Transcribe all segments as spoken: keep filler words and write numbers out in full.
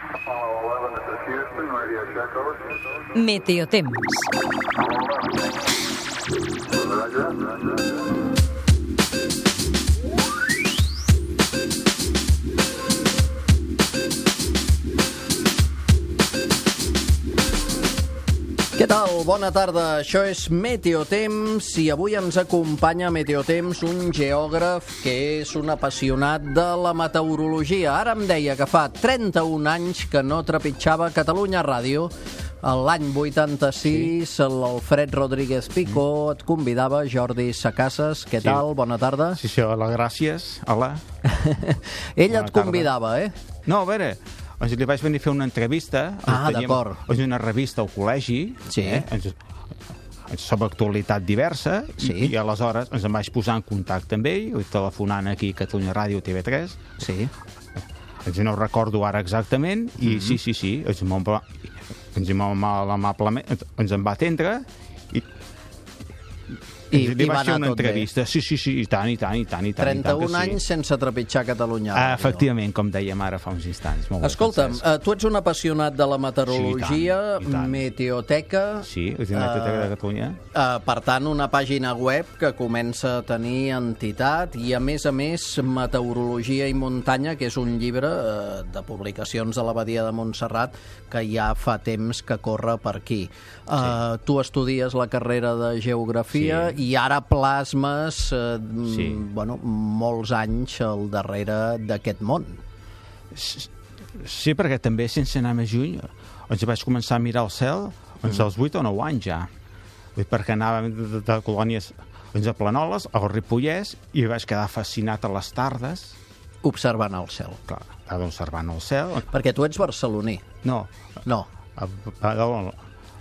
Meteotemps. Què tal? Bona tarda. Això és Meteotemps i avui ens acompanya a Meteotemps un geògraf que és un apassionat de la meteorologia. Ara em deia que fa trenta-un anys que no trepitjava Catalunya Ràdio. L'any vuitanta-sis, sí. L'Alfred Rodríguez Picó et convidava, Jordi Sacasses. Què sí. tal? Bona tarda. Sí, sí, hola, gràcies. Hola. Ell Bona et tarda. convidava, eh? No, a veure... Doncs li vaig venir a fer una entrevista. Ah, d'acord. És una revista al col·legi, sí. eh? ens, sobre actualitat diversa, sí. i, i aleshores ens em vaig posar en contacte amb ell, telefonant aquí a Catalunya Ràdio T V tres. Sí. Ens no ho recordo ara exactament, i mm-hmm. sí, sí, sí, ens, molt, ens, molt amablement, ens en va atendre, i... I, li i vaig fer una tot entrevista. Bé. Sí, sí, sí, i tant, i tant, i tant. I tant trenta-un i tant anys sí. sense trepitjar Catalunya. Ah, efectivament, com dèiem ara fa uns instants. Molt Escolta'm, uh, tu ets un apassionat de la meteorologia, sí, i tant, i tant. Meteoteca... Sí, és una Meteoteca uh, de Catalunya. Uh, per tant, una pàgina web que comença a tenir entitat i, a més a més, Meteorologia i muntanya, que és un llibre uh, de publicacions de l'Abadia de Montserrat que ja fa temps que corre per aquí. Uh, sí. Tu estudies la carrera de Geografia sí. i ara plasmes eh, sí. bueno, molts anys al darrere d'aquest món. Sí, perquè també, sense anar més lluny, ens vaig començar a mirar el cel doncs mm. als vuit o nou anys ja. Perquè anàvem de, de colònies doncs a Planoles, al Ripollès, i vaig quedar fascinat a les tardes. Observant el cel. Clar, estava observant el cel. Perquè tu ets barceloní. No. No. A, a, a,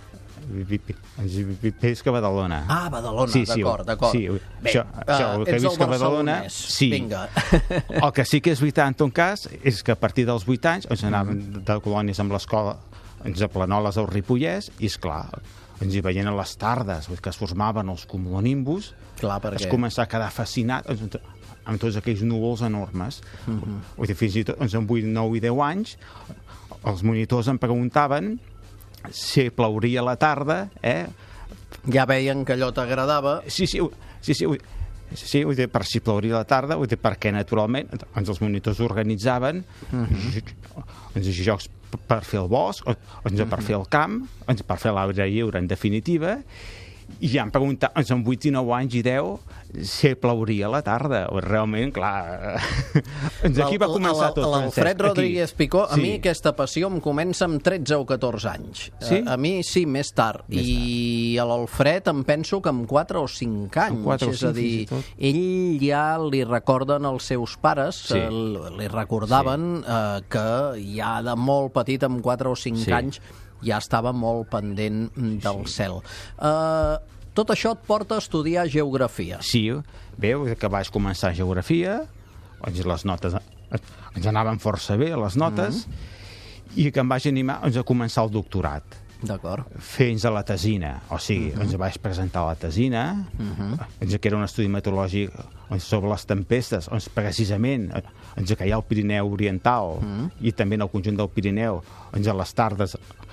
Visc a Badalona. Ah, Badalona, sí, sí, d'acord, d'acord. Sí, Bé, això, això, uh, que ets el barcelonès. Sí. Vinga. El que sí que és veritat, en tot cas, és que a partir dels vuit anys ens anàvem mm. de colònies amb l'escola, ens a Planoles al Ripollès, i, esclar, ens hi veien a les tardes, que es formaven els cumulonimbus, clar, perquè... es començar a quedar fascinat amb tots aquells núvols enormes. Mm-hmm. Dir, fins i tot, doncs, amb vuit, nou i deu anys, els monitors em preguntaven si plauria a la tarda, eh? Ja veien que allò t'agradava. Sí, sí, sí, sí, sí, vull dir, per si plauria a la tarda, vull dir, perquè naturalment ens els monitors organitzaven uh-huh. ens jocs per fer el bosc, ens uh-huh. per fer el camp, ens per fer l'aire lliure, en definitiva, i ja em preguntaven, ens amb vuit i nou anys i deu, si plauria a la tarda. Realment, clar, ens aquí va començar tot. L'Alfred Rodríguez Picó, a sí. mi aquesta passió em comença amb tretze o catorze anys. Sí? A, a mi sí, més tard. Més I tard. A l'Alfred em penso que amb quatre o cinc anys. quatre o és cinc, a dir, ell ja li recorden els seus pares, sí. li recordaven sí. eh, que ja de molt petit, amb quatre o cinc sí. anys, ja estava molt pendent del sí. cel. Eh... Tot això et porta a estudiar geografia. Sí, bé, que vaig començar geografia, les notes ens anaven força bé, les notes, mm-hmm. i que em vaig animar doncs, a començar el doctorat. D'acord. Fins a la tesina, o sigui, mm-hmm. ens vaig presentar la tesina, mm-hmm. que era un estudi meteorològic sobre les tempestes, doncs, precisament ens que hi ha el Pirineu Oriental, mm-hmm. i també en el conjunt del Pirineu, doncs, a les tardes...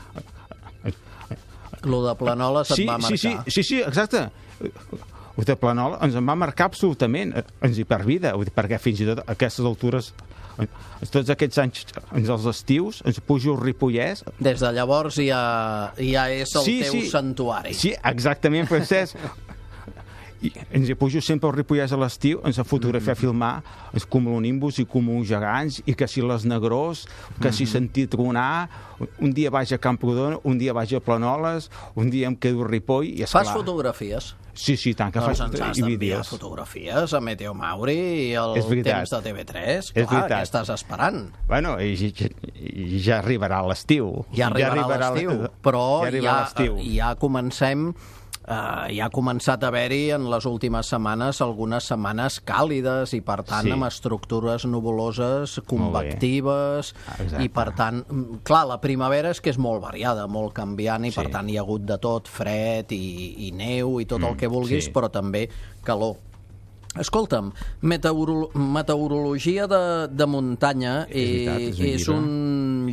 Lo de Planoles et sí, va marcar. Sí, sí, sí, sí, exacte. Lo de Planoles ens en va marcar absolutament, ens hi per vida, perquè fins i tot a aquestes altures, tots aquests anys, els estius, ens pujo el Ripollès. Des de llavors ja, ja és el sí, teu sí, santuari. Sí, exactament, Francesc. I ens hi pujo sempre al Ripollès a l'estiu, ens a fotografiar, mm-hmm. filmar els cumulonimbus i cúmuls gegants, i que si les negrós, que si mm-hmm. sentir tronar, un dia vaig a Camprodon, un dia vaig a Planoles, un dia em quedo a Ripoll, i esclar... Fas fotografies? Sí, sí, tant que doncs faig ens has d'enviar fotografies a Meteo Mauri i el temps de T V tres. És clar, veritat. Què estàs esperant? Bueno, i, i, i ja arribarà l'estiu. Ja arribarà, ja arribarà l'estiu, però ja, ja, ja comencem... Uh, ja ha començat a haver-hi en les últimes setmanes algunes setmanes càlides i per tant sí. amb estructures nuvoloses convectives i per tant, clar, la primavera és que és molt variada, molt canviant i sí. per tant hi ha hagut de tot, fred i, i neu i tot mm, el que vulguis, sí. però també calor. Escolta'm, meteoro meteorologia de, de muntanya és, veritat, és, un, és un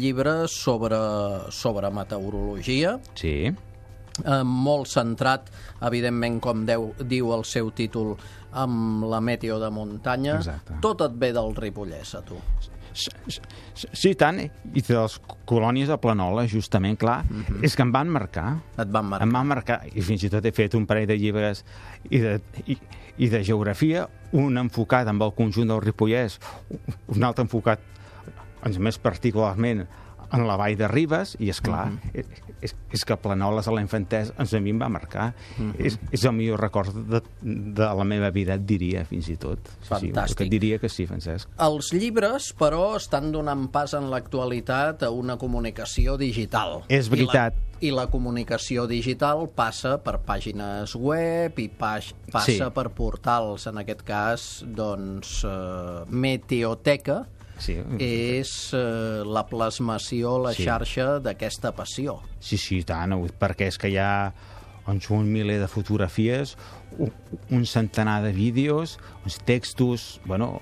llibre sobre, sobre meteorologia, Sí. eh, molt centrat, evidentment, com deu, diu el seu títol, amb la meteo de muntanya. Exacte. Tot et ve del Ripollès, a tu. Sí, sí, sí, tant, i de les colònies de Planoles, justament, clar, uh-huh. és que em van marcar. Et van marcar. Em van marcar, i fins i tot he fet un parell de llibres i de, i, i de geografia, un enfocat amb el conjunt del Ripollès, un altre enfocat, doncs, més particularment, en la vall de Ribes, i és clar, uh -huh. és, és que Planoles a la infantesa ens a mi em va marcar. Uh -huh. és, és el millor record de, de la meva vida, et diria, fins i tot. Fantàstic. Sí, que et diria que sí, Francesc. Els llibres, però, estan donant pas en l'actualitat a una comunicació digital. És veritat. I la, i la comunicació digital passa per pàgines web i pas, passa Sí. per portals, en aquest cas, doncs, eh, Meteoteca, Sí. és eh, la plasmació, la Sí. xarxa d'aquesta passió. Sí, sí, tant, perquè és que hi ha doncs, un miler de fotografies, un, un centenar de vídeos, uns textos, bueno,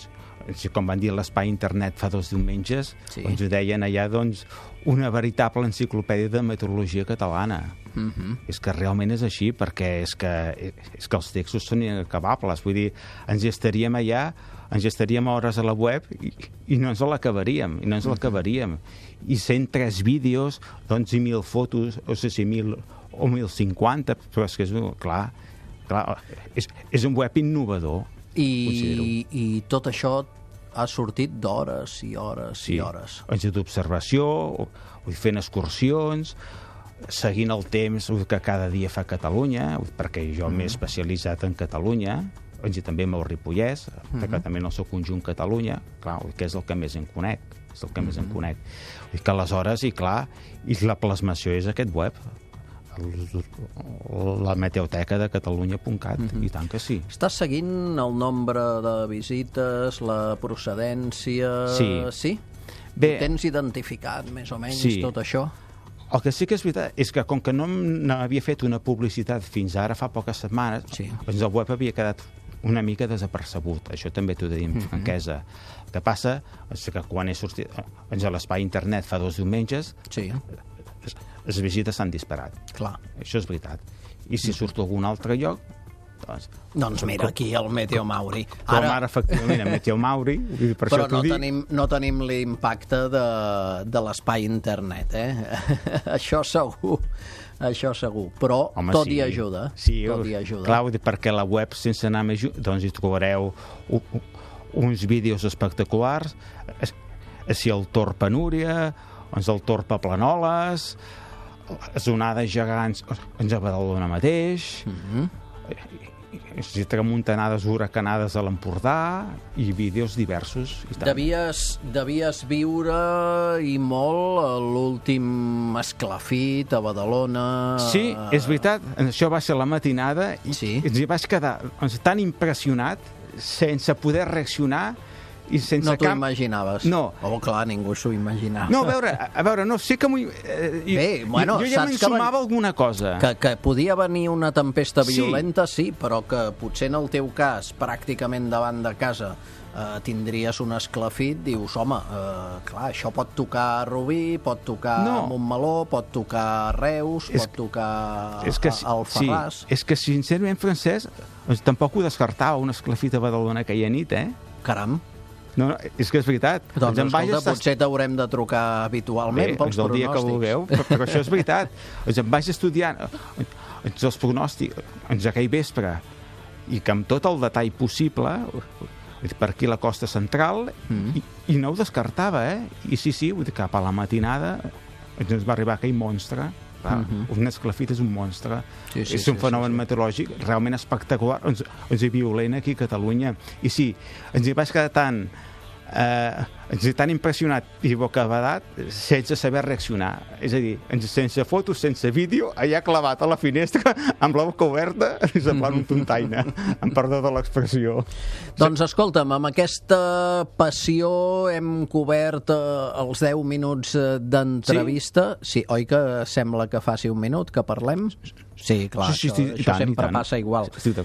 com van dir a l'Espai Internet fa dos diumenges, Sí. ens ho deien allà, doncs, una veritable enciclopèdia de meteorologia catalana. Uh-huh. És que realment és així, perquè és que, és que els textos són inacabables. Vull dir, ens hi estaríem allà, ens hi estaríem hores a la web i, i no ens l'acabaríem, i no ens l'acabaríem. I cent tres vídeos, doncs, i mil fotos, o sigui, mil o mil cinquanta, però és que és, clar, clar és, és un web innovador, considero. I, I tot això ha sortit d'hores i hores Sí, i hores. anys d'observació, fent excursions, seguint el temps que cada dia fa Catalunya, perquè jo m'he especialitzat en Catalunya, i també amb el Ripollès, uh-huh. que també en el seu conjunt Catalunya, clar, que és el que més en conec, és el que uh-huh. més en conec. I que aleshores, i clar, i la plasmació és aquest web, la meteoteca de catalunya punt cat, uh-huh. i tant que sí. Estàs seguint el nombre de visites, la procedència... Sí. Sí? Bé, Ho tens identificat, més o menys, sí. tot això? El que sí que és veritat és que com que no n'havia fet una publicitat fins ara, fa poques setmanes, Sí. doncs el web havia quedat una mica desapercebut. Això també t'ho he de dir amb Mhm. franquesa. El que passa és que quan he sortit doncs a l'Espai Internet fa dos diumenges, Sí, les, les visites s'han disparat. clar. Això és veritat. I si surto a algun altre lloc, doncs... Doncs mira, aquí el Meteo Mauri. Com ara, ara efectivament, a Meteo Mauri, i per Però això t'ho no dic. tenim, no tenim l'impacte de, de l'espai internet, eh? Això segur, això segur. Però Home, tot sí. hi ajuda. Sí, tot hi ajuda. clar, vull dir, perquè la web, sense anar més lluny, doncs hi trobareu u, u, uns vídeos espectaculars, si el Tor Penúria, doncs el Tor Planoles, zonades gegants ens a Badalona mateix, Mhm. si tramuntanades huracanades a l'Empordà, i vídeos diversos. I tant. Devies, devies viure i molt l'últim esclafit a Badalona. Sí, és veritat, això va ser la matinada i Sí. ens hi vaig quedar doncs, tan impressionat, sense poder reaccionar i sense No t'ho cap... imaginaves? No. Oh, clar, ningú s'ho imaginava. No, a veure, a, a veure, no, sí que m'ho... Eh, Bé, bueno, jo, jo ja saps que m'ensumava van- alguna cosa. Que, que podia venir una tempesta Sí. violenta, sí, però que potser en el teu cas, pràcticament davant de casa, eh, tindries un esclafit, dius, home, eh, clar, això pot tocar a Rubí, pot tocar No. a Montmeló, pot tocar a Reus, És pot tocar és que, a, a Alfarràs. sí, és que sincerament, Francesc, doncs, tampoc ho descartava, un esclafit a Badalona aquella nit, eh? Caram, No, no, és que és veritat. doncs em vaig escolta, estar- potser t'haurem de trucar habitualment Bé, pels doncs el dia que pronòstics. vulgueu, però, però això és veritat. Doncs em vaig estudiant doncs els pronòstics doncs aquell vespre, i que amb tot el detall possible, per aquí la costa central, Mm. i, i no ho descartava, eh? I sí, sí, vull dir, cap a la matinada ens va arribar aquell monstre. Clar, Mhm. un esclafit és un monstre. Sí, sí, és sí, un fenomen sí, sí. meteorològic realment espectacular, ens, ens hi violent aquí a Catalunya. I sí, ens hi vaig quedar tan eh, ens hi tan impressionat i bocabadat sense saber reaccionar. És a dir, ens, sense fotos, sense vídeo, allà clavat a la finestra amb la boca oberta i semblant un tontaina, amb perdó de l'expressió. Doncs escolta'm, amb aquesta passió hem cobert eh, els deu minuts eh, d'entrevista. Sí? sí, oi que sembla que faci un minut que parlem? Sí, clar, sí, sí, això, sí, i això tant, i sempre tant. passa igual. Estic d'acord.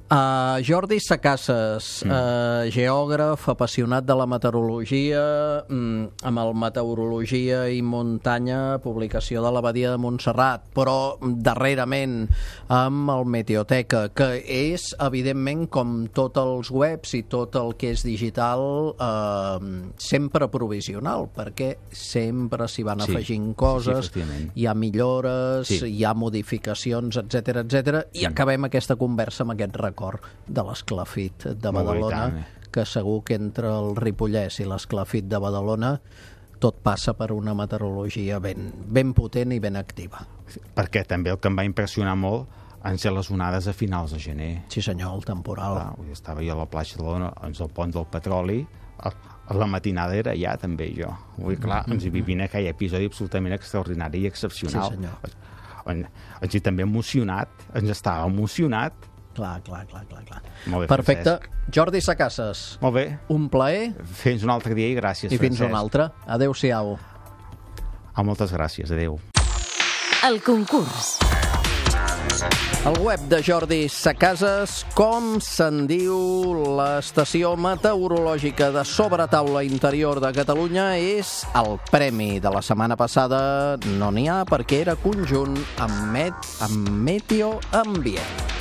Uh, Jordi Sacasses, mm. uh, geògraf, apassionat de la meteorologia, mm, amb el Meteorologia i Muntanya, publicació de l'Abadia de Montserrat, però darrerament amb el Meteoteca, que és, evidentment, com tots els webs i tot el que és digital, uh, sempre provisional, perquè sempre s'hi van afegint sí, coses, sí, hi ha millores, sí. hi ha modificacions, etcètera, etcètera, i mm. acabem aquesta conversa amb aquest record de l'Esclafit de Badalona, que segur que entre el Ripollès i l'Esclafit de Badalona tot passa per una meteorologia ben, ben potent i ben activa. Perquè també el que em va impressionar molt han ser les onades a finals de gener. Sí senyor, el temporal. Clar, estava jo a la platja de l'Ona, ens el pont del Petroli, a la matinada era allà també jo. Ui, clar, ens hi vivint aquell episodi absolutament extraordinari i excepcional. Sí senyor. En, ens hi també emocionat, ens estava emocionat. Clar, clar, clar, clar, clar. Molt bé, perfecte. Francesc. Jordi Sacasses. Molt bé. Un plaer. Fins un altre dia i gràcies, I fins Francesc. un altre. Adéu-siau. Ah, moltes gràcies, adéu. El concurs. El web de Jordi Sacasses, com se'n diu l'estació meteorològica de sobretaula interior de Catalunya, és el premi de la setmana passada. No n'hi ha perquè era conjunt amb, met, amb Meteo Ambient.